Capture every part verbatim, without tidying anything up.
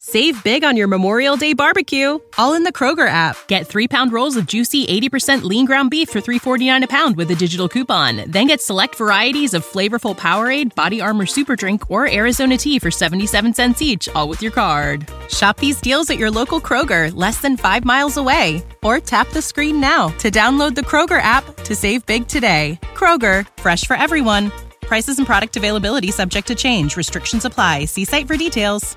Save big on your Memorial Day barbecue, all in the Kroger app. Get three-pound rolls of juicy eighty percent lean ground beef for three forty-nine a pound with a digital coupon. Then get select varieties of flavorful Powerade, Body Armor Super Drink, or Arizona tea for seventy-seven cents each, all with your card. Shop these deals at your local Kroger, less than five miles away. Or tap the screen now to download the Kroger app to save big today. Kroger, fresh for everyone. Prices and product availability subject to change. Restrictions apply. See site for details.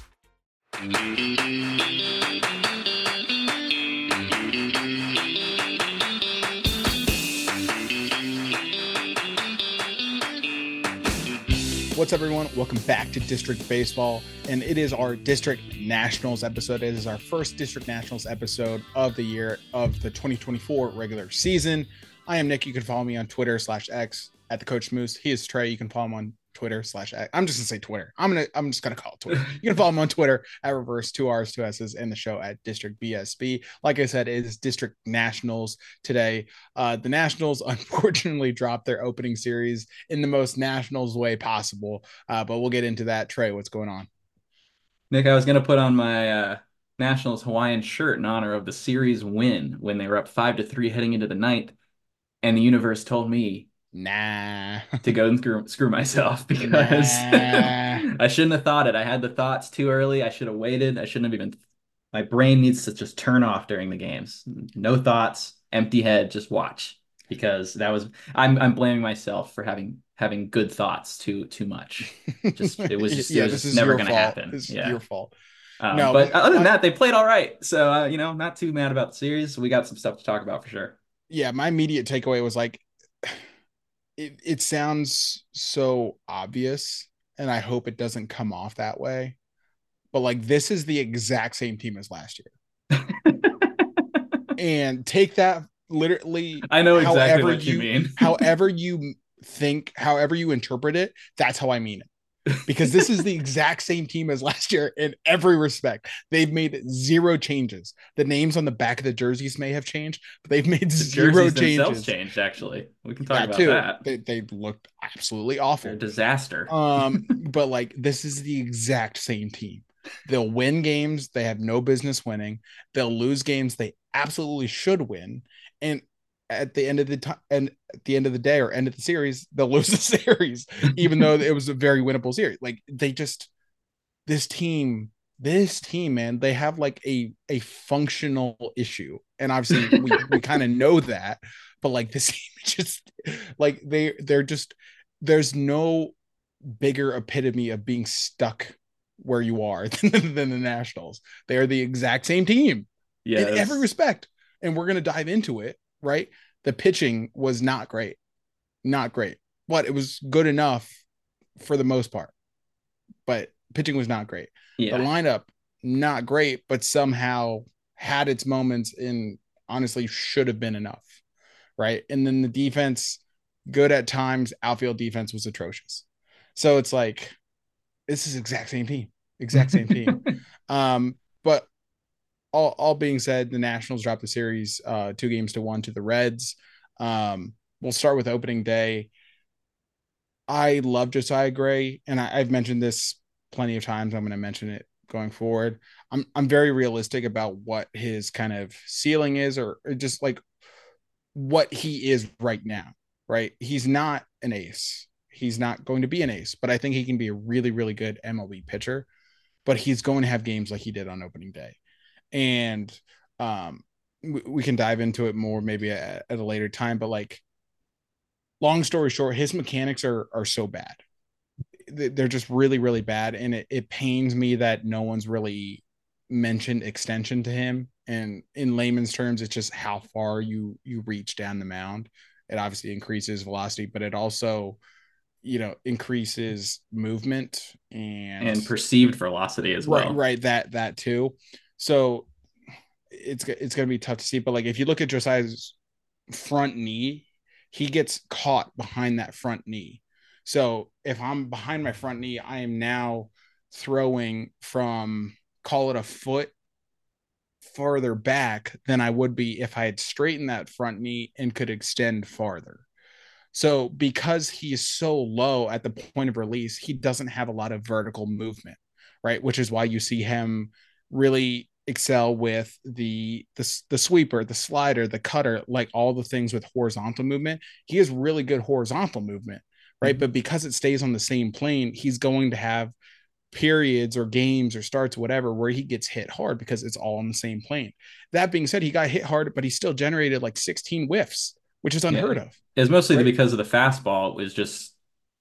What's up, everyone? Welcome back to District Baseball, and it is our District Nationals episode. It is our first District Nationals episode of the year of the twenty twenty-four regular season. I am Nick. You can follow me on Twitter slash X at the Coach Moose. He is Trey. You can follow him on Twitter slash X. I'm just gonna say Twitter. I'm gonna I'm just gonna call it Twitter. You can follow him on Twitter at Reverse two R's two S's and the show at District B S B. Like I said, it is District Nationals today. Uh, the Nationals unfortunately dropped their opening series in the most Nationals way possible. Uh, but we'll get into that. Trey, what's going on? Nick, I was gonna put on my uh, Nationals Hawaiian shirt in honor of the series win when they were up five to three heading into the ninth, and the universe told me Nah. to go and screw, screw myself because Nah. I shouldn't have thought it. I had the thoughts too early. I should have waited. I shouldn't have even. My brain needs to just turn off during the games. No thoughts, empty head, just watch. Because that was I'm I'm blaming myself for having having good thoughts too too much. Just it was just, yeah, it was this just is never your going to fault. happen. This is yeah. your fault. Um, No, but but other than I, that, they played all right. So uh, you know, not too mad about the series. We got some stuff to talk about for sure. yeah, my immediate takeaway was like, it, it sounds so obvious, and I hope it doesn't come off that way. But like, this is the exact same team as last year. And take that literally. I know exactly however what you mean. however you think, however you interpret it, that's how I mean it. Because this is the exact same team as last year in every respect. They've made zero changes. The names on the back of the jerseys may have changed, but they've made The zero jerseys changes. themselves changed, actually. We can talk That about too. that. They, they looked absolutely awful. They're a disaster. Um, but like, this is the exact same team. They'll win games they have no business winning. They'll lose games they absolutely should win. And at the end of the time, and at the end of the day or end of the series, they'll lose the series, even though it was a very winnable series. Like, they just, this team, this team, man, they have like a a functional issue, and obviously we we kind of know that, but like, this team just like they they're just there's no bigger epitome of being stuck where you are than, than the Nationals. They are the exact same team Yes. in every respect, and we're gonna dive into it. Right, the pitching was not great, not great, but it was good enough for the most part. But pitching was not great. Yeah. The lineup, not great, but somehow had its moments and honestly should have been enough. Right. And then the defense, good at times. Outfield defense was atrocious. So it's like, this is exact same team, exact same team. um, but all, all being said, the Nationals dropped the series uh, two games to one to the Reds. Um, we'll start with opening day. I love Josiah Gray, and I, I've mentioned this plenty of times. I'm going to mention it going forward. I'm I'm very realistic about what his kind of ceiling is, or, or just like what he is right now. Right, he's not an ace. He's not going to be an ace, but I think he can be a really, really good M L B pitcher. But he's going to have games like he did on opening day, and um, we, we can dive into it more maybe at, at a later time. But like, long story short, his mechanics are are so bad. They're just really, really bad. And it, it pains me that no one's really mentioned extension to him. And in layman's terms, it's just how far you you reach down the mound. It obviously increases velocity, but it also, you know, increases movement and and perceived velocity as right, well. Right, that that too. So it's it's going to be tough to see. But like, if you look at Josiah's front knee, he gets caught behind that front knee. So if I'm behind my front knee, I am now throwing from, call it a foot farther back than I would be if I had straightened that front knee and could extend farther. So because he is so low at the point of release, he doesn't have a lot of vertical movement, right? Which is why you see him really excel with the the the sweeper, the slider, the cutter, like all the things with horizontal movement. He has really good horizontal movement, right? Mhm. But because it stays on the same plane, he's going to have periods or games or starts, whatever, where he gets hit hard because it's all on the same plane. That being said, he got hit hard, but he still generated like sixteen whiffs, which is Yeah, unheard of, it's mostly right? because of the fastball. It was just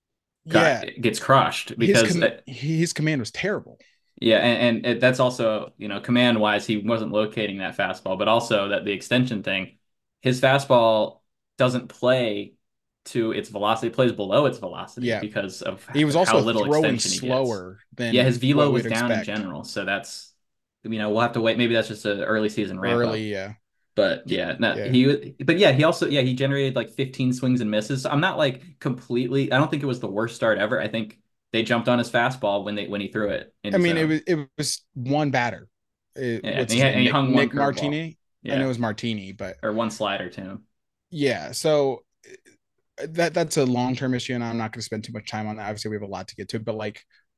got Yeah, it gets crushed his because com- uh, his command was terrible. yeah, and, and it, that's also, you know, command wise, he wasn't locating that fastball, but also that the extension thing, his fastball doesn't play to its velocity, it plays below its velocity Yeah, because of he was how also little throwing extension he gets. slower Yeah, his than what velo was we'd down in expect general, so that's, you know, we'll have to wait. Maybe that's just an early season ramp up. early. Yeah, But yeah, no, yeah. he, but yeah, he also, yeah, he generated like fifteen swings and misses. So I'm not like completely, I don't think it was the worst start ever. I think they jumped on his fastball when they, when he threw it in I his mean, it zone. was it was one batter. It, Yeah, and what's he, his had, name? and he Nick hung one Nick curveball. Martini. I know it Yeah, was Martini, but or one slider to him. yeah. So that that's a long term issue, and I'm not going to spend too much time on that. Obviously, we have a lot to get to, but like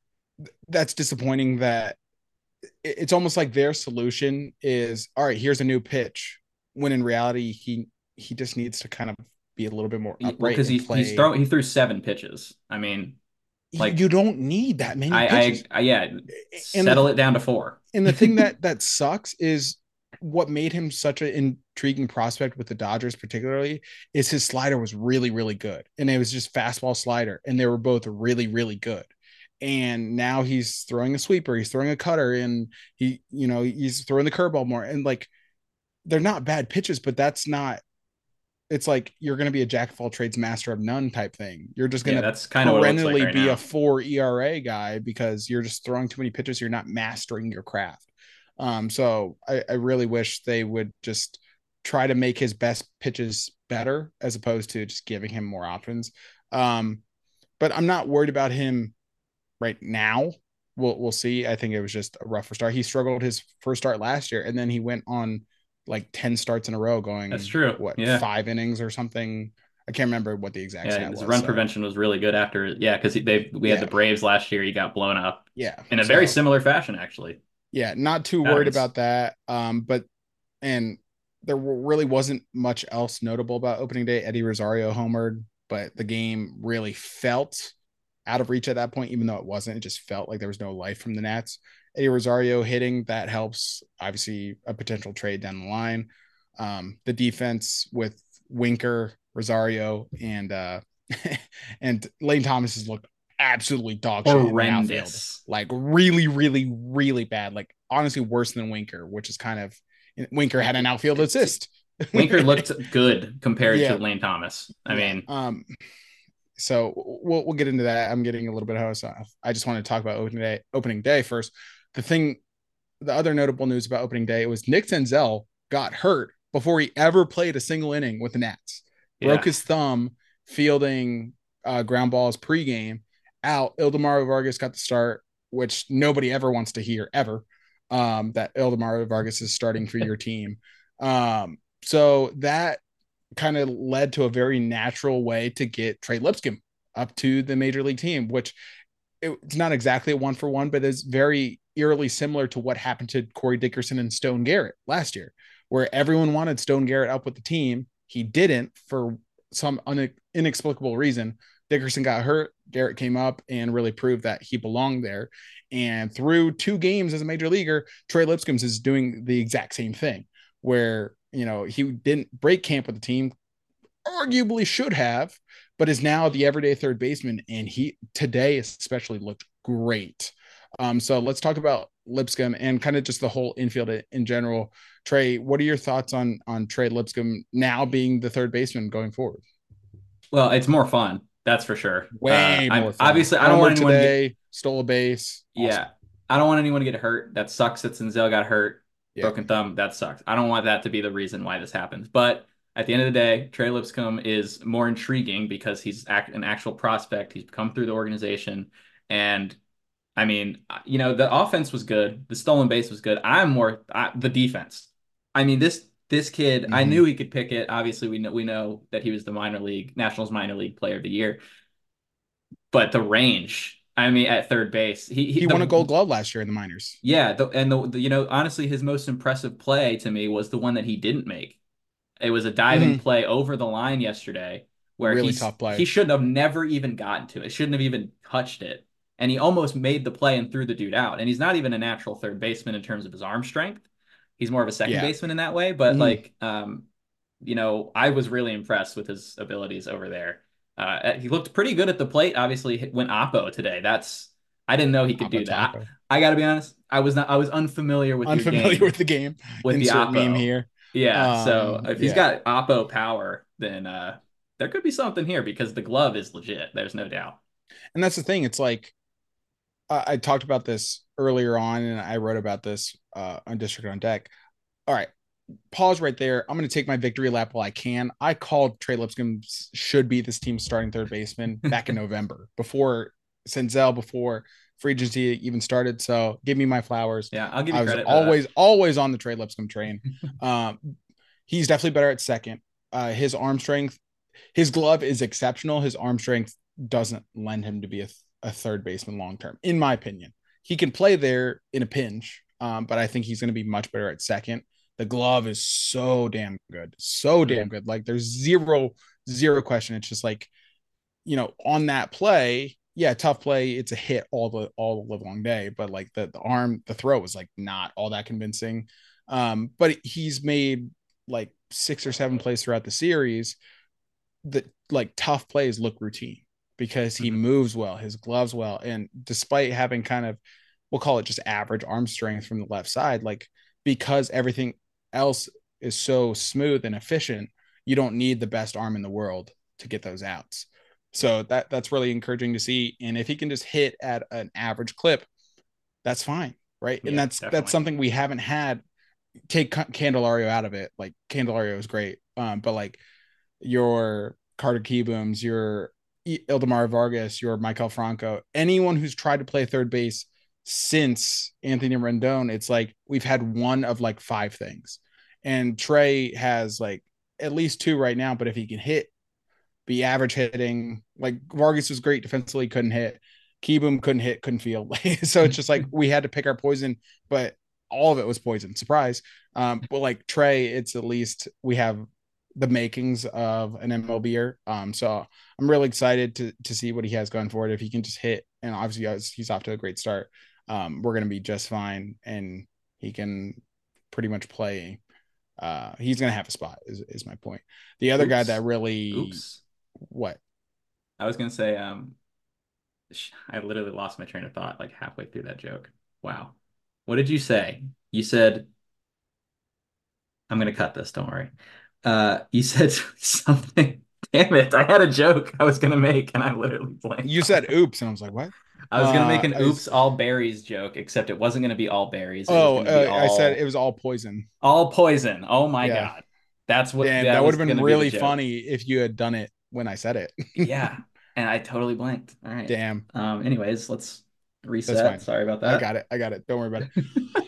that's disappointing. That it's almost like their solution is all right. Here's a new pitch, when in reality he he just needs to kind of be a little bit more He, well, upright because and he he's play. throw he threw seven pitches. I mean, You like don't need that many I I, pitches, I yeah, and the settle it down to four. and the thing that that sucks is what made him such an intriguing prospect with the Dodgers, particularly, is his slider was really, really good. And it was just fastball slider. And they were both really, really good. And now he's throwing a sweeper, he's throwing a cutter, and he, you know, he's throwing the curveball more. And like they're not bad pitches, but that's not it's like you're going to be a jack of all trades, master of none type thing. You're just going Yeah, to that's kind of what it looks like perennially right be a now. four E R A guy because you're just throwing too many pitches. You're not mastering your craft. Um, so I, I really wish they would just try to make his best pitches better as opposed to just giving him more options. Um, but I'm not worried about him right now. We'll we'll see. I think it was just a rougher start. He struggled his first start last year, and then he went on like ten starts in a row, That's going true. what Yeah. five innings or something. I can't remember what the exact Yeah, stat his was. run So prevention was really good after. Yeah, because they we had the yeah, Braves last year. He got blown up yeah. in a very So similar fashion, actually. yeah, not too worried Patterns. about that. Um, but and there really wasn't much else notable about opening day. Eddie Rosario homered, but the game really felt out of reach at that point, even though it wasn't. It just felt like there was no life from the Nats. Eddie Rosario hitting, that helps. Obviously, a potential trade down the line. Um, the defense with Winker, Rosario, and uh, and Lane Thomas has looked absolutely dog shit in the outfield. Horrendous. Like really, really, really bad. Like honestly, worse than Winker, which is kind of Winker had an outfield assist. Winker looked good compared to Yeah, Lane Thomas. I yeah. mean, Um, so we'll we'll get into that. I'm getting a little bit of I just want to talk about opening day. Opening day first. The thing, the other notable news about opening day was Nick Senzel got hurt before he ever played a single inning with the Nats. Broke yeah. his thumb fielding uh, ground balls pregame. Out. Ildemaro Vargas got the start, which nobody ever wants to hear ever. Um, that Ildemaro Vargas is starting for your team. Um, so that kind of led to a very natural way to get Trey Lipscomb up to the major league team, which it, it's not exactly a one for one, but is very eerily similar to what happened to Corey Dickerson and Stone Garrett last year, where everyone wanted Stone Garrett up with the team. He didn't for some un- inexplicable reason. Dickerson got hurt. Garrett came up and really proved that he belonged there. And through two games as a major leaguer, Trey Lipscomb is doing the exact same thing, where you know he didn't break camp with the team, arguably should have, but is now the everyday third baseman, and he today especially looked great. Um, so let's talk about Lipscomb and kind of just the whole infield in general. Trey, what are your thoughts on on Trey Lipscomb now being the third baseman going forward? Well, it's more fun, that's for sure. Uh, Way I'm more fun. obviously I don't Homer want anyone to get today, stole a base. Awesome. yeah, I don't want anyone to get hurt. That sucks that Senzel got hurt, Yeah. broken thumb. That sucks. I don't want that to be the reason why this happens. But at the end of the day, Trey Lipscomb is more intriguing because he's act- an actual prospect. He's come through the organization, and I mean, you know, the offense was good. The stolen base was good. I'm more I, the defense. I mean, this this kid, I Mm-hmm. knew he could pick it. Obviously, we know we know that he was the minor league, Nationals minor league player of the year. But the range I mean, at third base, he, he He the won a Gold Glove last year in the minors. yeah, the, and the, the you know honestly, his most impressive play to me was the one that he didn't make. It was a diving Hmm. play over the line yesterday where Really he's tough he play. should have never even gotten to it. Shouldn't have even touched it. And he almost made the play and threw the dude out. And he's not even a natural third baseman in terms of his arm strength. He's more of a second Yeah. baseman in that way. But Hmm. like, um, you know, I was really impressed with his abilities over there. Uh, he looked pretty good at the plate. Obviously, went Oppo today. That's I didn't know he could Oppo do that. Taco. I, I got to be honest. I was not. I was unfamiliar with your Unfamiliar game with the game. with the Insert meme Oppo. here. Yeah, so Um, if he's yeah. got Oppo power, then uh there could be something here because the glove is legit. There's no doubt. And that's the thing. It's like I, I talked about this earlier on, and I wrote about this uh, on District on Deck. All right, pause right there. I'm going to take my victory lap while I can. I called Trey Lipscomb should be this team's starting third baseman back in November before Senzel, before free agency even started. So give me my flowers. Yeah, I'll give I you was credit for that. always, always on the Trey Lipscomb train. Um, he's definitely better at second. Uh, his arm strength, his glove is exceptional. His arm strength doesn't lend him to be a, a third baseman long term, in my opinion. He can play there in a pinch, um, but I think he's going to be much better at second. The glove is so damn good, so damn good. Like there's zero, zero question. It's just like, you know, on that play, yeah, tough play. It's a hit all the all the live long day, but like the the arm, the throw was like not all that convincing. Um, but he's made like six or seven plays throughout the series that like tough plays look routine because he Mhm. moves well, his gloves well, and despite having kind of we'll call it just average arm strength from the left side, like because everything else is so smooth and efficient, you don't need the best arm in the world to get those outs. So that that's really encouraging to see. And if he can just hit at an average clip, that's fine, right? And Yeah, that's that's definitely. something we haven't had. Take Candelario out of it. Like Candelario is great, um, but like your Carter Keebooms, your Ildemar Vargas, your Michael Franco, anyone who's tried to play third base since Anthony Rendon, it's like we've had one of like five things. And Trey has like at least two right now, but if he can hit, be average hitting, like Vargas was great defensively, couldn't hit. Keeboom couldn't hit, couldn't field. So it's just like we had to pick our poison, but all of it was poison. Surprise. Um, but like Trey, it's at least we have the makings of an M L B'er. Um, so I'm really excited to to see what he has going forward. If he can just hit, and obviously he's off to a great start, um, we're gonna be just fine, and he can pretty much play. Uh, he's gonna have a spot. Is is my point. The other guy that Oops. really Oops. what I was gonna say, um, I literally lost my train of thought like halfway through that joke. Wow. What did you say? You said, I'm gonna cut this, don't worry. Uh, you said something. Damn it, I had a joke I was gonna make and I literally blanked you on said? it. Oops, and I was like, what? I was gonna make Uh, an I oops was, all berries joke, except it wasn't gonna be all berries. It was oh, gonna be uh, I said it all was all poison. all poison. Oh my Yeah, God. That's what damn, that that would was have been gonna be the really joke. funny if you had done it when I said it. Yeah. And I totally blanked. All right. Damn, Um, anyways, let's that's reset. fine. Sorry about I that. got it. I got it. Don't worry about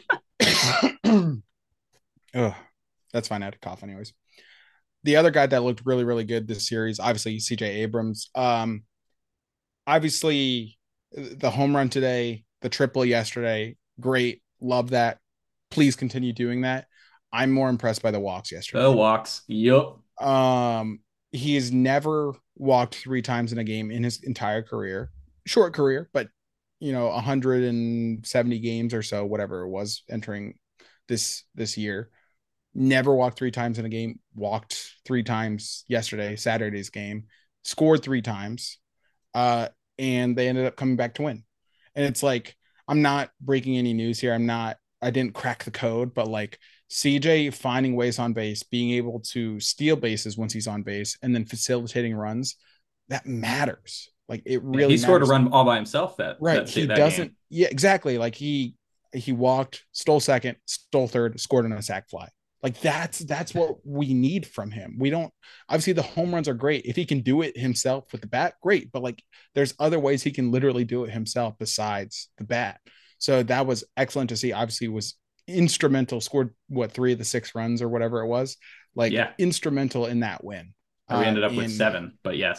it. Oh, that's fine. I had to cough anyways. The other guy that looked really, really good this series, obviously C J Abrams. Um, obviously the home run today, the triple yesterday, great. Love that. Please continue doing that. I'm more impressed by the walks The yesterday. walks. Yup. Um, he has never walked three times in a game in his entire career. Short career, but you know, one hundred seventy games or so, whatever it was entering this this year. Never walked three times in a game. Walked three times yesterday, Saturday's game. Scored three times. Uh, and they ended up coming back to win. And it's like, I'm not breaking any news here. I'm not, I didn't crack the code, but like C J finding ways on base, being able to steal bases once he's on base, and then facilitating runs, that matters. Like it Yeah, really he scored a matters. run all by himself that Right. that He that game. doesn't, yeah, exactly. Like he, he walked, stole second, stole third, scored on a sac fly. Like that's that's what we need from him. We don't obviously the home runs are great. If he can do it himself with the bat, great. But like there's other ways he can literally do it himself besides the bat. So that was excellent to see. Obviously was instrumental, scored what three of the six runs or whatever it was, like Yeah. instrumental in that win. Or we Um ended up with in seven, but yes.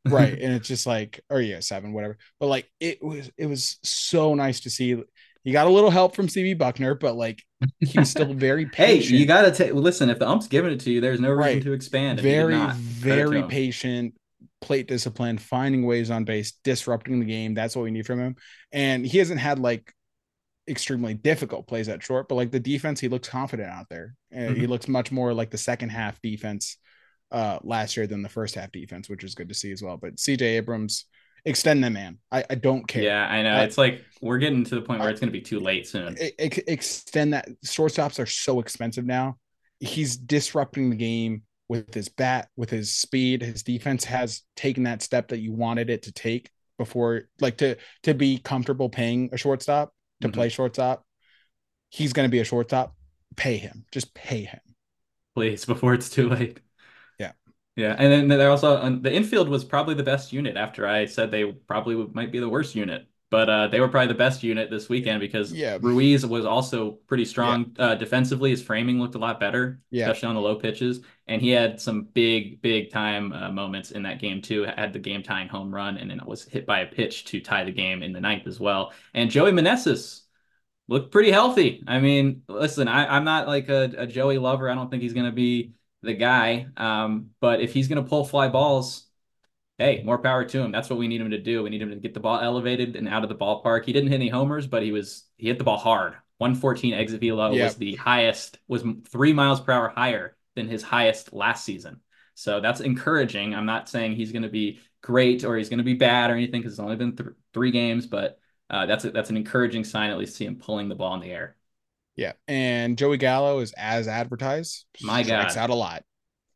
right. And it's just like, or yeah, seven, whatever. But like it was it was so nice to see. He got a little help from Stevie Buckner, but like he was still very Hey, you patient. gotta take listen, if the ump's giving it to you, there's no reason Right. to expand, and he did Very, not. Credit to very him. patient, plate discipline, finding ways on base, disrupting the game. That's what we need from him. And he hasn't had like extremely difficult plays at short, but like the defense, he looks confident out there. Uh, he Mhm. looks much more like the second half defense uh last year than the first half defense, which is good to see as well. But C J Abrams, extend them, man. I, I don't care. Yeah, I know. Uh, It's like we're getting to the point where I, it's gonna be too late soon. ex- extend that. Shortstops are so expensive now. He's disrupting the game with his bat, with his speed. His defense has taken that step that you wanted it to take before, like to to be comfortable paying a shortstop to Mhm. play shortstop. He's going to be a shortstop. Pay him. Just pay him. Please, before it's too late. Yeah. Yeah, and then they're also um, the infield was probably the best unit after I said they probably would- might be the worst unit, but uh, they were probably the best unit this weekend because Yeah. Ruiz was also pretty Yeah. strong uh, defensively. His framing looked a lot better, Yeah. especially on the low pitches, and he had some big, big time uh, moments in that game too. Had the game tying home run, and then it was hit by a pitch to tie the game in the ninth as well. And Joey Meneses looked pretty healthy. I mean, listen, I, I'm not like a, a Joey lover. I don't think he's going to be the guy. Um, but if he's going to pull fly balls, hey, more power to him. That's what we need him to do. We need him to get the ball elevated and out of the ballpark. He didn't hit any homers, but he was he hit the ball hard. one fourteen exit velo Yeah. was the highest, was three miles per hour higher than his highest last season. So that's encouraging. I'm not saying he's going to be great or he's going to be bad or anything because it's only been th three games, but uh, that's a, that's an encouraging sign at least to see him pulling the ball in the air. Yeah. And Joey Gallo is as advertised. My Strikes God, out a lot.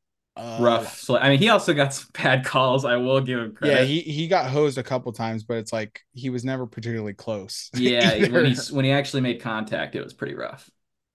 Uh, rough. So I mean, he also got some bad calls. I will give him yeah, credit. he he got hosed a couple times, but it's like he was never particularly close Yeah, when either. he's when he actually made contact, it was pretty rough.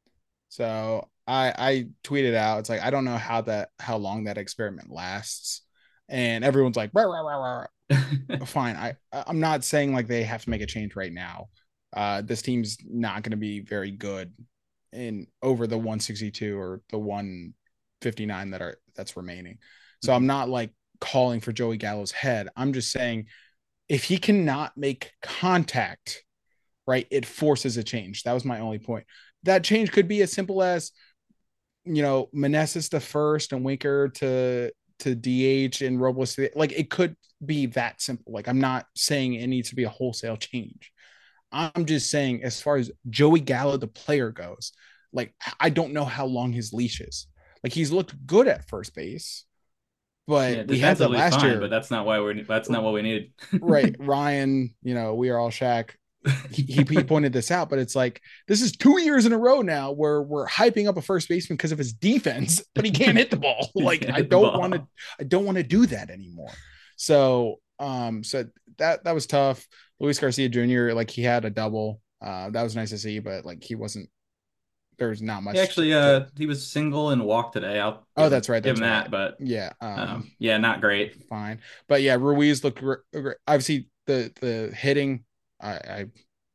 So I I tweeted out, it's like I don't know how that how long that experiment lasts, and everyone's like, rah, rah, rah, rah. Fine. I I'm not saying like they have to make a change right now. Uh, this team's not going to be very good in over the one sixty-two or the one fifty-nine that are that's remaining. So I'm not like calling for Joey Gallo's head. I'm just saying if he cannot make contact, right, it forces a change. That was my only point. That change could be as simple as, you know, Meneses to first and Winker to to D H and Robles to, like it could be that simple. Like I'm not saying it needs to be a wholesale change. I'm just saying as far as Joey Gallo the player goes, like I don't know how long his leash is. Like he's looked good at first base, but Yeah, we had that defensively is last fine, but year. that's not why we're that's not what we needed. Right. Ryan, you know, we are all Shaq. He, he pointed this out, but it's like this is two years in a row now where we're hyping up a first baseman because of his defense, but he can't hit the ball. He Like can't I hit the don't want to, ball. I don't want to do that anymore. So, um, so that that was tough. Luis Garcia Junior, like he had a double. Uh, that was nice to see, but like he wasn't. There's not He much to, actually to. uh he was single and walked today. I'll Oh, give him that's right. give That's him right. that, but Yeah. um Um, yeah, not great. fine. But yeah, Ruiz looked great. Obviously the the hitting. I, I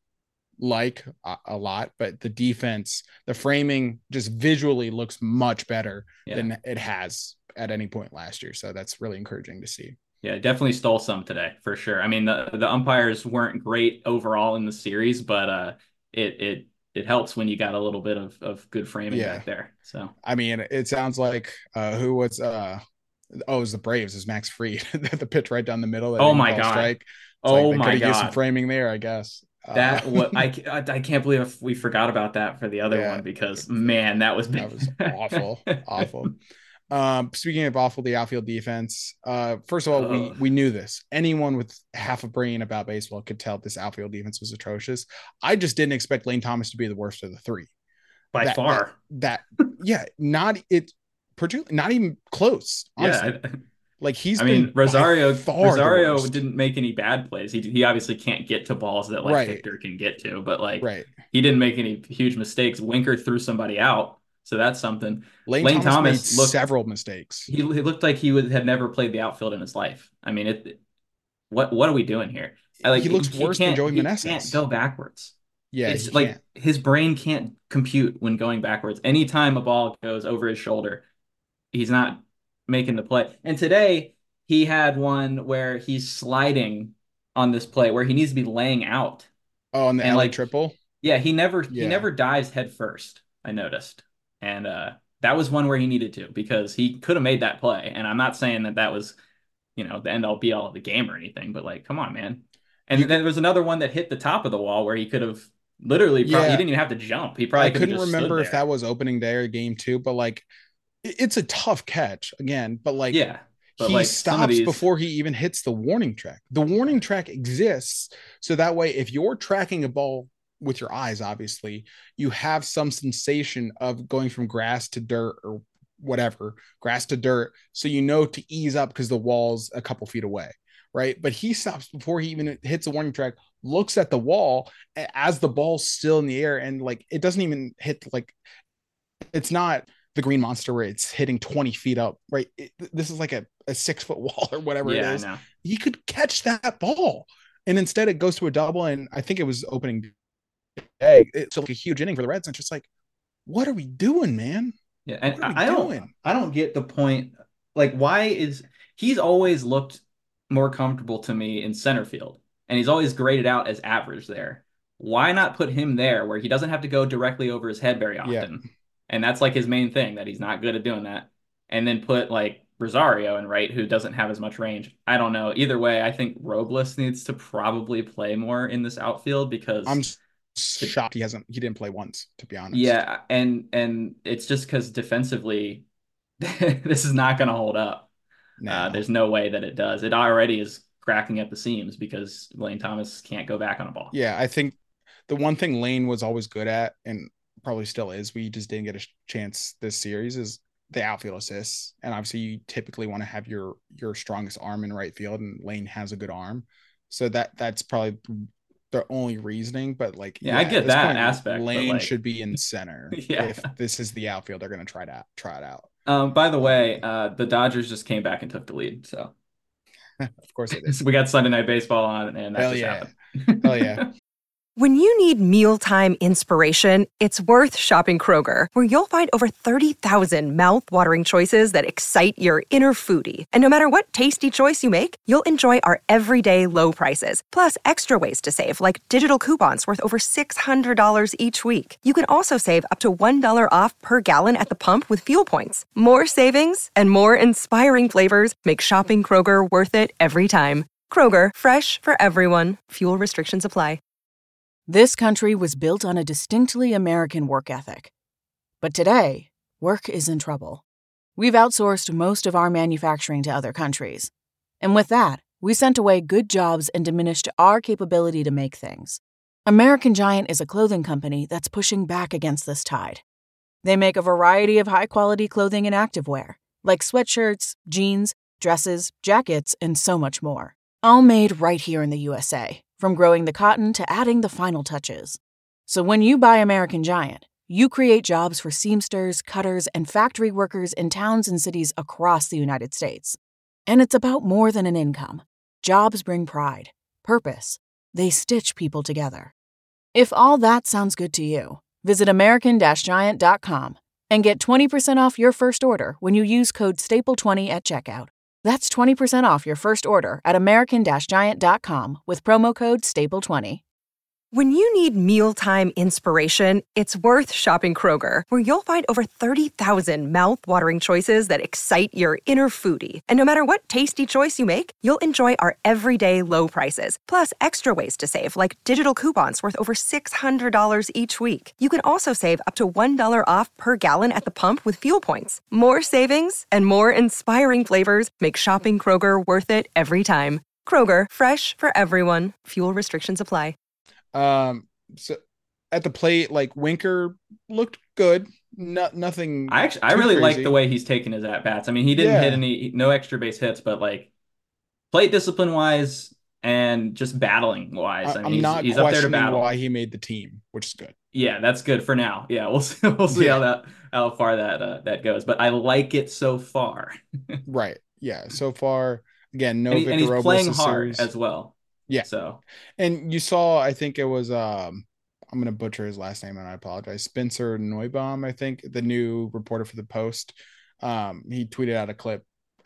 like a, a lot, but the defense, the framing just visually looks much better Yeah. than it has at any point last year. So that's really encouraging to see. Yeah, definitely stole some today for sure. I mean, the the umpires weren't great overall in the series, but uh it it it helps when you got a little bit of of good framing Yeah. back there. So I mean, it sounds like uh who was uh oh, it was the Braves, is Max Fried. The pitch right down the middle that oh didn't my call God. strike. It's like Oh they could my have used some God. framing there, I guess. Uh That what I I can't believe we forgot about that for the other yeah, one because man, that was that big. was awful. Awful. Um, speaking of awful, the outfield defense. Uh, first of all, we Oh, we knew this. Anyone with half a brain about baseball could tell this outfield defense was atrocious. I just didn't expect Lane Thomas to be the worst of the three. by That that far. that yeah, not it, particularly not even close. Honestly, Yeah, I, like he's I mean been by Rosario far the Rosario worst. didn't make any bad plays. He he obviously can't get to balls that like Right, Victor can get to, but like right. he didn't make any huge mistakes. Winker threw somebody out, so that's something. Lane Lane Thomas made Thomas looked several mistakes. he, he looked like he would had never played the outfield in his life. I mean, it what what are we doing here? I like He he, looks he worse than can't Joey he can't Meneses. go backwards. Yeah, he It's like can't. his brain can't compute when going backwards. Anytime a ball goes over his shoulder, he's not making the play. And today he had one where he's sliding on this play where he needs to be laying out. Oh, on the And alley like, triple. yeah, he never he Yeah. never dives head first, I noticed. And uh that was one where he needed to because he could have made that play. And I'm not saying that that was, you know, the end all be all of the game or anything, but like, come on, man. And You then could, there was another one that hit the top of the wall where he could have literally probably he yeah. didn't even have to jump. He I probably could have couldn't just stood remember if that there. was opening day or game two, but like it- it's a tough catch again, but like Yeah. But he like some of stops these, before he even hits the warning track. The warning track exists so that way if you're tracking a ball with your eyes, obviously, you have some sensation of going from grass to dirt or whatever, grass to dirt, so you know to ease up because the wall's a couple feet away, right? But he stops before he even hits the warning track, looks at the wall as the ball's still in the air, and like it doesn't even hit, like it's not the green monster where it's hitting twenty feet up, right? It, this is like a, a six foot wall or whatever it yeah, I is. know. He could catch that ball. And instead it goes to a double. And I think it was opening day. It's like a huge inning for the Reds. And it's just like, what are we doing, man? Yeah, and What are we I I don't doing? I don't get the point. Like, why is he's always looked more comfortable to me in center field, and he's always graded out as average there. Why not put him there where he doesn't have to go directly over his head very Yeah. often? And that's like his main thing, that he's not good at doing that. And then put like Rosario in right, who doesn't have as much range. I don't know. Either way, I think Robles needs to probably play more in this outfield I'm because the shocked he hasn't, he didn't play once, to be honest. yeah, and and it's just because defensively, this is not going to hold up. Uh, No. there's no way that it does. It already is cracking at the seams because Lane Thomas can't go back on a ball. Yeah. I think the one thing Lane was always good at, and probably still is, we just didn't get a chance this series, is the outfield assists. And obviously you typically want to have your your strongest arm in right field, and Lane has a good arm. So that that's probably the only reasoning. But like, Yeah, I yeah, at get this that point, aspect, but Lane like, should be in center yeah. if this is the outfield they're gonna try to try it out. Um, by the Um, way, uh, the Dodgers just came back and took the lead, so of course they did. we got Sunday Night Baseball on, and that Hell just yeah. Hell yeah. happened. When you need mealtime inspiration, it's worth shopping Kroger, where you'll find over thirty thousand mouth-watering choices that excite your inner foodie. And no matter what tasty choice you make, you'll enjoy our everyday low prices, plus extra ways to save, like digital coupons worth over six hundred dollars each week. You can also save up to one dollar off per gallon at the pump with fuel points. More savings and more inspiring flavors make shopping Kroger worth it every time. Kroger, fresh for everyone. Fuel restrictions apply. This country was built on a distinctly American work ethic. But today, work is in trouble. We've outsourced most of our manufacturing to other countries. And with that, we sent away good jobs and diminished our capability to make things. American Giant is a clothing company that's pushing back against this tide. They make a variety of high-quality clothing and activewear, like sweatshirts, jeans, dresses, jackets, and so much more. All made right here in the U S A, from growing the cotton to adding the final touches. So when you buy American Giant, you create jobs for seamsters, cutters, and factory workers in towns and cities across the United States. And it's about more than an income. Jobs bring pride, purpose. They stitch people together. If all that sounds good to you, visit American Giant dot com and get twenty percent off your first order when you use code staple twenty at checkout. That's twenty percent off your first order at American Giant dot com with promo code staple twenty. When you need mealtime inspiration, it's worth shopping Kroger, where you'll find over thirty thousand mouth-watering choices that excite your inner foodie. And no matter what tasty choice you make, you'll enjoy our everyday low prices, plus extra ways to save, like digital coupons worth over six hundred dollars each week. You can also save up to one dollar off per gallon at the pump with fuel points. More savings and more inspiring flavors make shopping Kroger worth it every time. Kroger, fresh for everyone. Fuel restrictions apply. Um, so at the plate, like Winker looked good. Not nothing. I actually I too really like crazy. the way he's taking his at bats. I mean, he didn't Yeah. hit any no extra base hits, but like plate discipline wise and just battling wise, I, I mean, I'm he's not he's up there to questioning battle. why he made the team, which is good. Yeah, that's good for now. Yeah, we'll see, we'll see Yeah. how that how far that uh, that goes. But I like it so far, Right. Yeah. So far, again, no and, he, and Victor he's Robles playing this hard series. as well. Yeah. So And you saw, I think it was, um, I'm gonna butcher his last name and I apologize. Spencer Neubaum, I think, the new reporter for the Post. Um, he tweeted out a clip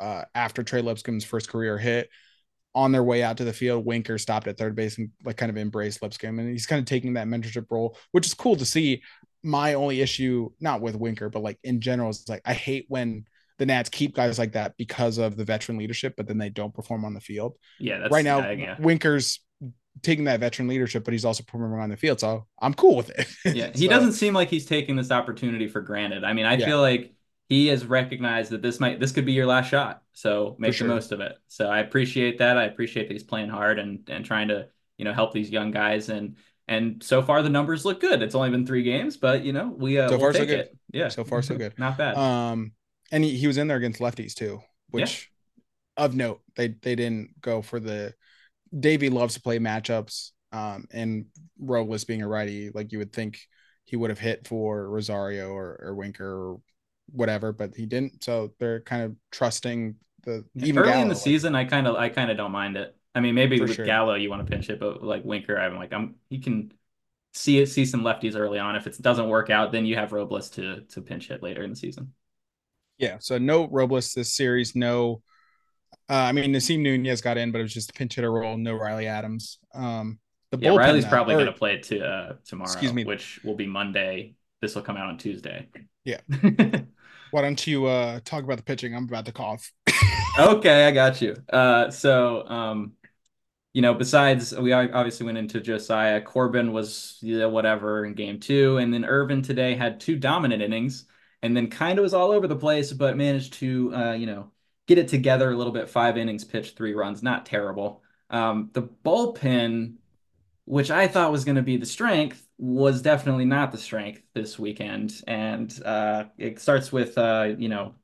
uh, after Trey Lipscomb's first career hit, on their way out to the field, Winker stopped at third base and like kind of embraced Lipscomb, and he's kind of taking that mentorship role, which is cool to see. My only issue, not with Winker, but like in general, is like I hate when the Nats keep guys like that because of the veteran leadership, but then they don't perform on the field. Yeah, that's right now. Yeah, yeah. Winker's taking that veteran leadership, but he's also performing on the field, so I'm cool with it. Yeah, he so, doesn't seem like he's taking this opportunity for granted. I mean, I Yeah. feel like he has recognized that this might this could be your last shot, so make sure. the most of it. So I appreciate that. I appreciate that he's playing hard and and trying to, you know, help these young guys. And and so far the numbers look good. It's only been three games, but you know we uh, So we'll far, so take good. it. Yeah, So far, so good. Not bad. Um, and he, he was in there against lefties too, which of note. They they didn't go for the Davey loves to play matchups. Um, and Robles being a righty, like you would think he would have hit for Rosario or, or Winker or whatever, but he didn't. So they're kind of trusting the even early Gallo, in the like, season. I kind of I kind of don't mind it. I mean, maybe For with sure. Gallo you want to pinch it, but like Winker, I'm like I'm he can see it see some lefties early on. If it doesn't work out, then you have Robles to to pinch hit later in the season. Yeah. So no Robles this series. No, uh, I mean Nasim Nunez got in, but it was just a pinch hitter role. No Riley Adams. Um, the Yeah, bullpen, Riley's though, probably or- going to play to uh, tomorrow, Excuse me. which will be Monday. This will come out on Tuesday. Yeah. Why don't you uh talk about the pitching? I'm about to cough. Okay, I got you. Uh, so, um, you know, besides, we ob- obviously went into Josiah. Corbin was, you know, whatever in game two. And then Irvin today had two dominant innings and then kind of was all over the place, but managed to, uh, you know, get it together a little bit. Five innings pitched, three runs. Not terrible. Um, the bullpen, which I thought was going to be the strength, was definitely not the strength this weekend. And uh, it starts with, uh, you know,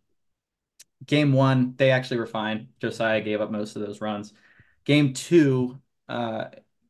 game one, they actually were fine. Josiah gave up most of those runs. Game two, uh,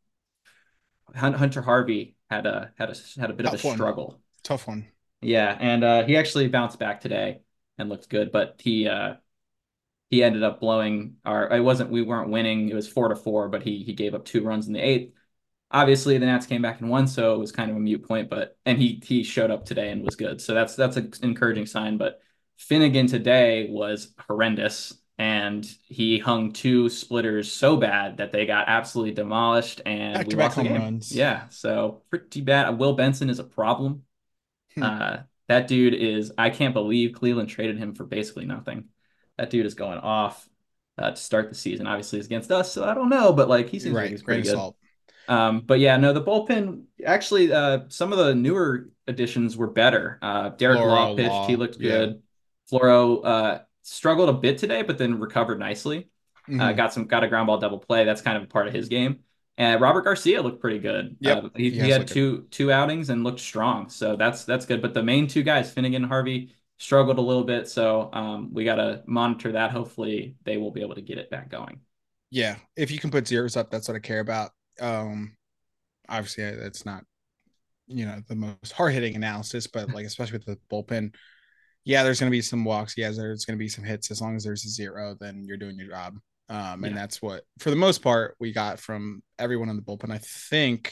Hunter Harvey had a had a had a bit Tough of a one. struggle. Tough one. Yeah, and uh, he actually bounced back today and looked good, but he uh, he ended up blowing our. It wasn't we weren't winning. It was four to four, but he he gave up two runs in the eighth. Obviously, the Nats came back and won, so it was kind of a mute point. But and he he showed up today and was good, so that's that's an encouraging sign. But Finnegan today was horrendous, and he hung two splitters so bad that they got absolutely demolished, and we Back-to-back lost the home game. runs. Yeah, so pretty bad. Will Benson is a problem. Hmm. Uh, that dude is. I can't believe Cleveland traded him for basically nothing. That dude is going off uh, to start the season. Obviously, it's against us, so I don't know, but like he seems like Right. he's Grain pretty of good. salt. Um, but yeah, no, the bullpen actually, uh, some of the newer additions were better. Uh, Derek Floro, Law pitched; Law, he looked yeah. good. Floro uh, struggled a bit today, but then recovered nicely. Uh, Mhm. got some, got a ground ball double play. That's kind of a part of his game. And Robert Garcia looked pretty good. Yep, Uh, he, he he has had looked two two outings and looked strong, so that's that's good. But the main two guys, Finnegan and Harvey, struggled a little bit. So um, we got to monitor that. Hopefully, they will be able to get it back going. Yeah. If you can put zeros up, that's what I care about. Um, obviously, that's not, you know, the most hard hitting analysis, but like, especially with the bullpen, yeah, there's going to be some walks. Yeah, there's going to be some hits. As long as there's a zero, then you're doing your job. Um, and Yeah. that's what, for the most part, we got from everyone in the bullpen. I think,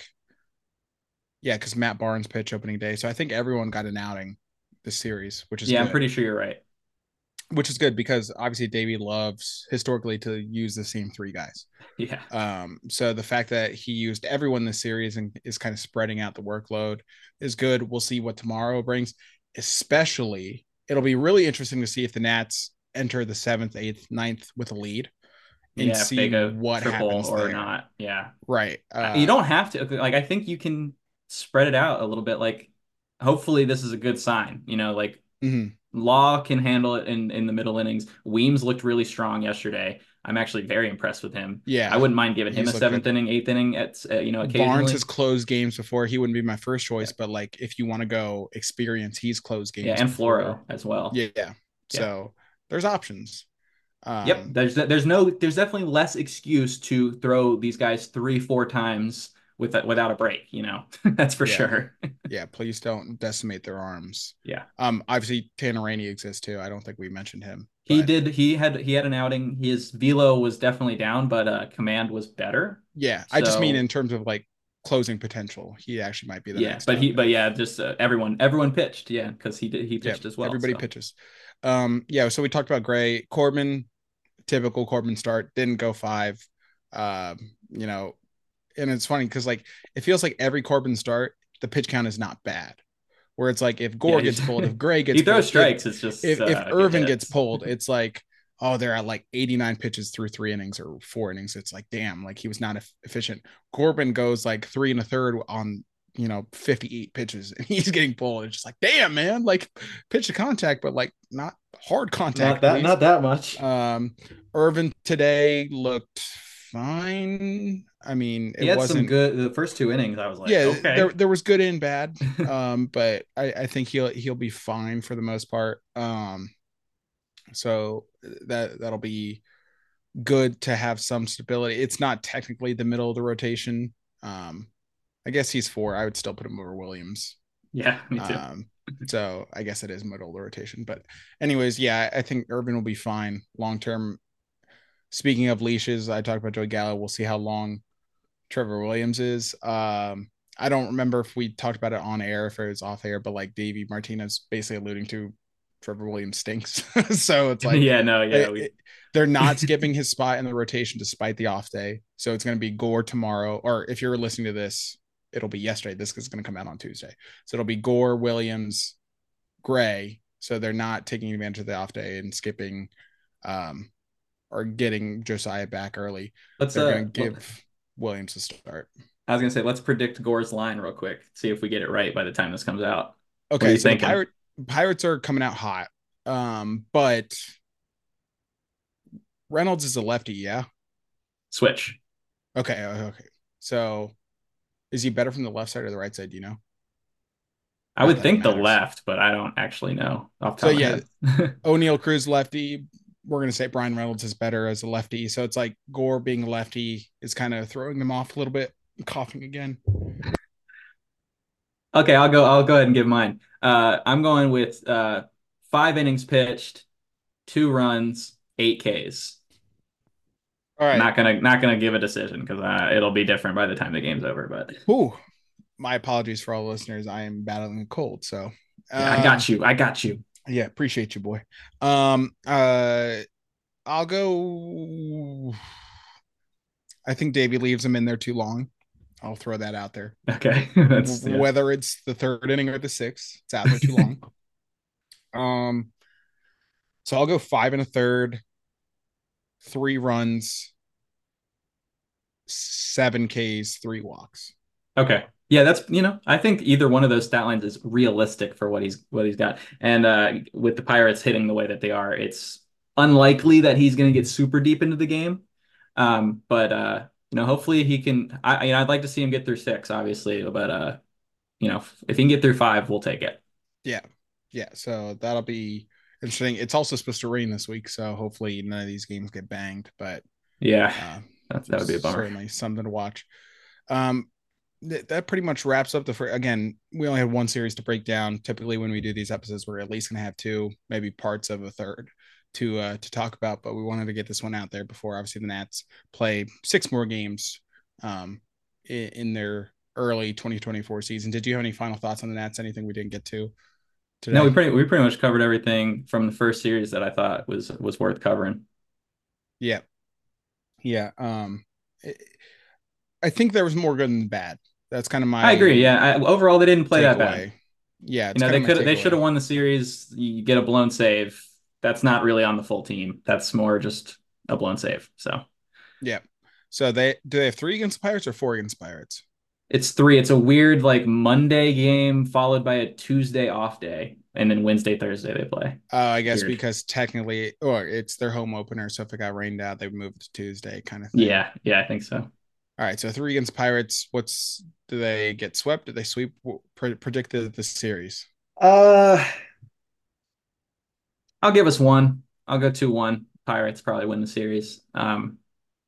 yeah, because Matt Barnes pitched opening day. So I think everyone got an outing this series, which is Yeah, good. I'm pretty sure you're right. Which is good because obviously Davey loves historically to use the same three guys. Yeah. Um, so the fact that he used everyone this series and is kind of spreading out the workload is good. We'll see what tomorrow brings. Especially, it'll be really interesting to see if the Nats enter the seventh, eighth, ninth with a lead and Yeah, if see they go what triple happens or there. not. Yeah. Right. Uh, you don't have to. Like, I think you can spread it out a little bit. Like, hopefully this is a good sign. You know, like mhm. Law can handle it in, in the middle innings. Weems looked really strong yesterday. I'm actually very impressed with him. Yeah. I wouldn't mind giving him He's a looked seventh good. inning, eighth inning at, uh, you know, occasionally. Barnes has closed games before. He wouldn't be my first choice, but like if you want to go experience, he's closed games. Yeah, and before. Floro as well. Yeah. yeah. So there's options. Um, Yep. There's there's no there's definitely less excuse to throw these guys three, four times with without a break, you know. That's for Yeah. sure. Yeah, please don't decimate their arms. Yeah. Um, obviously Tanner Rainey exists too. I don't think we mentioned him. He but did he had he had an outing. His velo was definitely down, but uh command was better. Yeah, I just mean So- in terms of like closing potential. He actually might be the Yeah, next. but he up. but yeah, just uh, everyone everyone pitched, yeah, because he did he Yeah, pitched as well. everybody so. pitches. Um, yeah, so we talked about Gray. Corbin typical Corbin start, didn't go five. Um, you know, and it's funny because like it feels like every Corbin start, the pitch count is not bad. Where it's like if Gore Yeah, gets pulled, if Gray gets he throws pulled, strikes, if, it's just if, if uh, Irvin good gets hits. pulled, it's like, oh, they're at like eighty-nine pitches through three innings or four innings. It's like, damn, like he was not efficient. Corbin goes like three and a third on, you know, fifty-eight pitches and he's getting pulled. It's just like, damn, man, like pitch to contact, but like not hard contact. Not that, please. not that much. Um, Irvin today looked fine. I mean, it He had wasn't some good. The first two innings, I was like, yeah, okay. there there was good and bad. Um, but I, I think he'll he'll be fine for the most part. Um, so that that'll be good to have some stability. It's not technically the middle of the rotation. Um, I guess he's four. I would still put him over Williams. Yeah, me too. Um, so I guess it is middle of the rotation. But anyways, yeah, I think Irvin will be fine long term. Speaking of leashes, I talked about Joey Gallo. We'll see how long Trevor Williams is. Um, I don't remember if we talked about it on air, if it was off air, but like Davey Martinez basically alluding to Trevor Williams stinks. So it's like, yeah, no, yeah, it, we... it, they're not skipping his spot in the rotation despite the off day. So it's going to be Gore tomorrow, or if you're listening to this, it'll be yesterday. This is going to come out on Tuesday. So it'll be Gore, Williams, Gray. So they're not taking advantage of the off day and skipping, um, or getting Josiah back early. Let's, they're uh, going to give Williams a start. I was gonna say, let's predict Gore's line real quick. See if we get it right by the time this comes out. Okay, so the Pirate, Pirates are coming out hot, um, but Reynolds is a lefty, yeah. Switch. Okay, okay. So, is he better from the left side or the right side? Do you know? I Not would think the left, but I don't actually know. Off the top so yeah, head. O'Neill Cruz lefty. We're going to say Brian Reynolds is better as a lefty. So it's like Gore being a lefty is kind of throwing them off a little bit. I'm coughing again. Okay, I'll go. I'll go ahead and give mine. Uh, I'm going with uh, five innings pitched, two runs, eight Ks. All right. Not gonna not gonna give a decision because uh, it'll be different by the time the game's over. But Ooh, my apologies for all the listeners. I am battling a cold, so yeah, um, I got you. I got you. Yeah, appreciate you, boy. Um, uh, I'll go. I think Davey leaves him in there too long. I'll throw that out there. Okay. That's, yeah. Whether it's the third inning or the sixth, it's out there too long. Um, so I'll go five and a third, three runs, seven Ks, three walks. Okay. Yeah, that's, you know, I think either one of those stat lines is realistic for what he's what he's got. And uh, with the Pirates hitting the way that they are, it's unlikely that he's going to get super deep into the game. Um, but uh, you know, hopefully he can. I, you know, I'd like to see him get through six, obviously. But uh, you know, if he can get through five, we'll take it. Yeah, yeah. So that'll be interesting. It's also supposed to rain this week, so hopefully none of these games get banged. But yeah, uh, that, that would be a bummer. Certainly something to watch. Um. That pretty much wraps up the first. Again, we only had one series to break down. Typically, when we do these episodes, we're at least going to have two, maybe parts of a third to uh, to talk about. But we wanted to get this one out there before, obviously, the Nats play six more games um, in, in their early twenty twenty-four season. Did you have any final thoughts on the Nats? Anything we didn't get to today? No, we pretty we pretty much covered everything from the first series that I thought was was worth covering. Yeah, yeah. Um, it, I think there was more good than bad. That's kind of my. I agree. Yeah. I, overall, they didn't play that bad. Yeah. You know, they could they should have won the series. You get a blown save. That's not really on the full team. That's more just a blown save. So. Yeah. So they do they have three against the Pirates or four against the Pirates? It's three. It's a weird like Monday game followed by a Tuesday off day, and then Wednesday, Thursday they play. Oh, uh, I guess weird. Because technically, or it's their home opener. So if it got rained out, they would move to Tuesday, kind of thing. Yeah. Yeah, I think so. All right, so three against Pirates. What's do they get swept? Did they sweep? Pre- predicted the series. Uh, I'll give us one. I'll go two one. Pirates probably win the series. Um,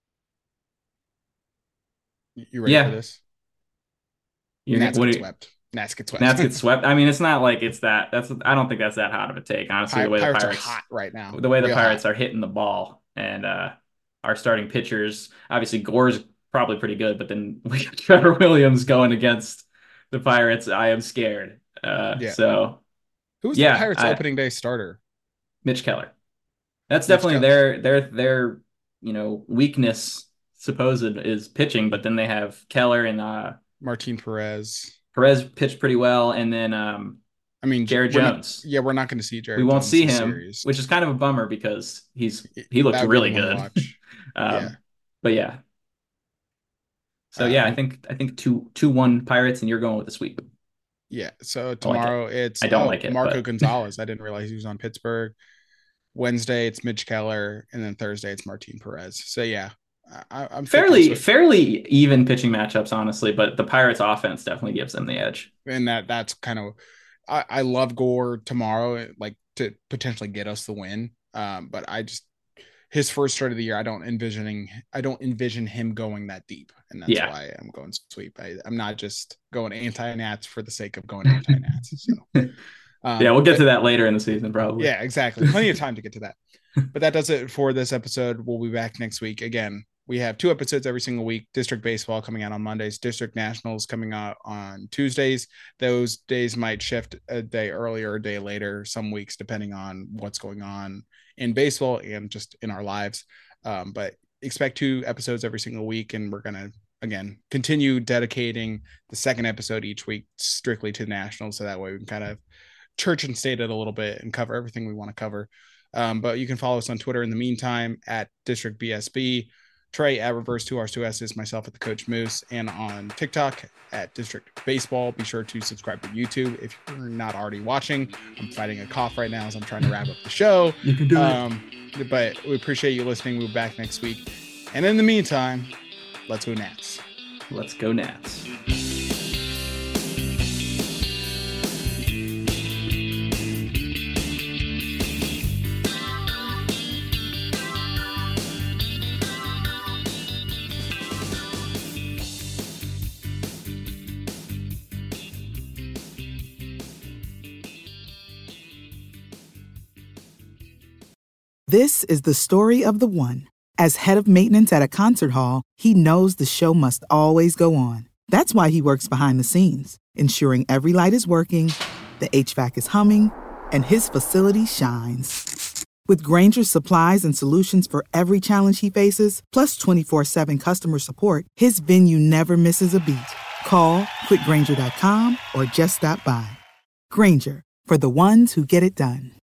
you ready yeah. for this? You're, Nats what get you, swept. Nats get swept. Nats get swept. I mean, it's not like it's that. That's. I don't think that's that hot of a take. Honestly, the way Pirates the Pirates are hot right now. The way the Real Pirates hot. are hitting the ball and uh, our starting pitchers. Obviously, Gore's probably pretty good, but then we got Trevor Williams going against the Pirates. I am scared. Uh, yeah. So, who's yeah, the Pirates I, opening day starter? Mitch Keller. That's definitely their their their you know weakness supposed is pitching, but then they have Keller and uh Martin Perez. Perez pitched pretty well, and then um I mean Jared we're Jones. Not, yeah, we're not going to see Jared. We won't Jones see this him, series. which is kind of a bummer because he's he looked That really one good. Watch. um, yeah, but yeah. So yeah, um, I think I think two two one Pirates, and you're going with the sweep. Yeah. So tomorrow I like it. it's I don't oh, like it. Marco but... Gonzalez. I didn't realize he was on Pittsburgh. Wednesday it's Mitch Keller, and then Thursday it's Martin Perez. So yeah, I, I'm fairly fairly even pitching matchups, honestly. But the Pirates' offense definitely gives them the edge. And that that's kind of I, I love Gore tomorrow, like to potentially get us the win. Um, but I just his first start of the year, I don't envisioning I don't envision him going that deep, and that's yeah. why I'm going sweep. I, I'm not just going anti-Nats for the sake of going anti-Nats. So. Um, yeah, we'll get but, to that later in the season, probably. Yeah, exactly. Plenty of time to get to that. But that does it for this episode. We'll be back next week. Again, we have two episodes every single week. District Baseball coming out on Mondays. District Nationals coming out on Tuesdays. Those days might shift a day earlier, a day later, some weeks, depending on what's going on in baseball and just in our lives. Um, but expect two episodes every single week, and we're going to, again, continue dedicating the second episode each week strictly to Nationals, so that way we can kind of church and state it a little bit and cover everything we want to cover. Um, but you can follow us on Twitter in the meantime at District B S B, Trey at Reverse two R's two S's, myself at the Coach Moose, and on TikTok at District Baseball. Be sure to subscribe to YouTube if you're not already watching. I'm fighting a cough right now as I'm trying to wrap up the show. You can do um, it. But we appreciate you listening. We'll be back next week. And in the meantime, let's go Nats. Let's go Nats. This is the story of the one. As head of maintenance at a concert hall, he knows the show must always go on. That's why he works behind the scenes, ensuring every light is working, the H V A C is humming, and his facility shines. With Grainger's supplies and solutions for every challenge he faces, plus twenty-four seven customer support, his venue never misses a beat. Call quick grainger dot com or just stop by. Grainger, for the ones who get it done.